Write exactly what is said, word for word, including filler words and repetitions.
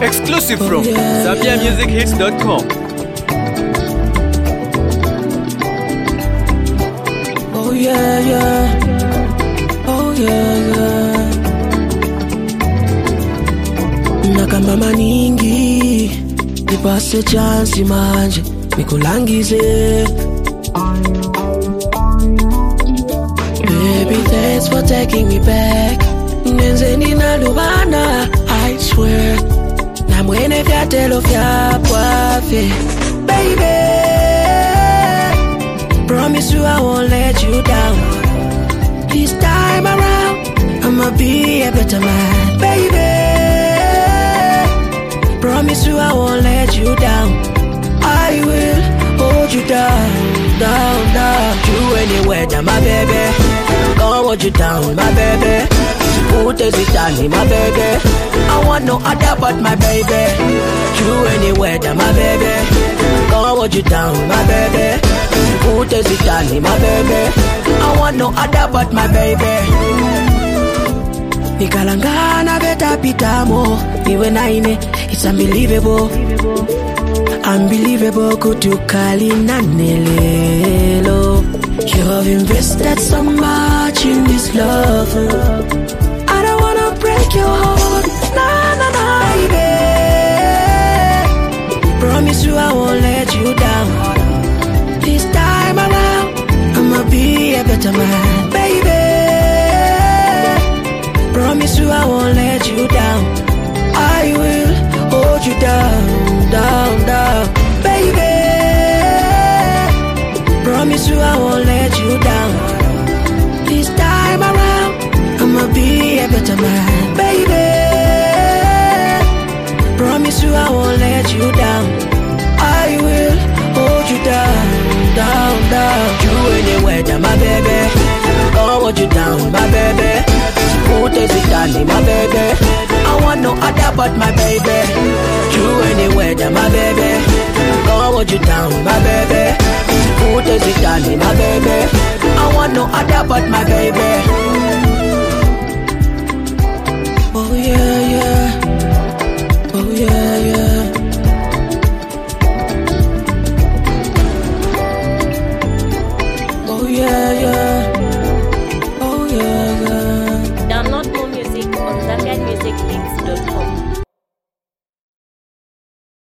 Exclusive from Oh, yeah, Zambia Music Hits dot com. Oh yeah, yeah. Oh yeah, yeah. Nakamba maningi nipase chance manje nikulangize. Baby, thanks for taking me back. Nenze nina lubana, I swear. Na mwene vyatelo vya pwafe. Baby, promise you I won't let you down. This time around, I'ma be a better man. Baby, promise you I won't let you down. I will hold you down, down, down. You anywhere, down, my baby. Gonna hold you down, my baby. Who takes it down, my baby? I want no other but my baby. You anywhere, down, my baby. Gonna hold you down, my baby. Who takes it down, my baby? I want no other but my baby. Nikalangana beta pitamo, niwe naine, it's unbelievable. Unbelievable kutukali na nelelo. You have invested so much in this love. I don't wanna break your heart, nah, nah, nah, baby. Promise you I won't let you down. This time around, I'ma be a better man, baby. Promise you I won't let you down. I will hold you down, down, down, baby. Promise you I won't let you down. This time around, I'ma be a better man, baby. Promise you I won't let you down. I will hold you down, down, down. You anywhere, down, my baby. Gonna hold you down, my baby. Who takes it down, my baby? I want no other but my baby. You anywhere, down, my baby. Gonna hold you down, my baby. Who takes it down, my baby? I want no other but my baby.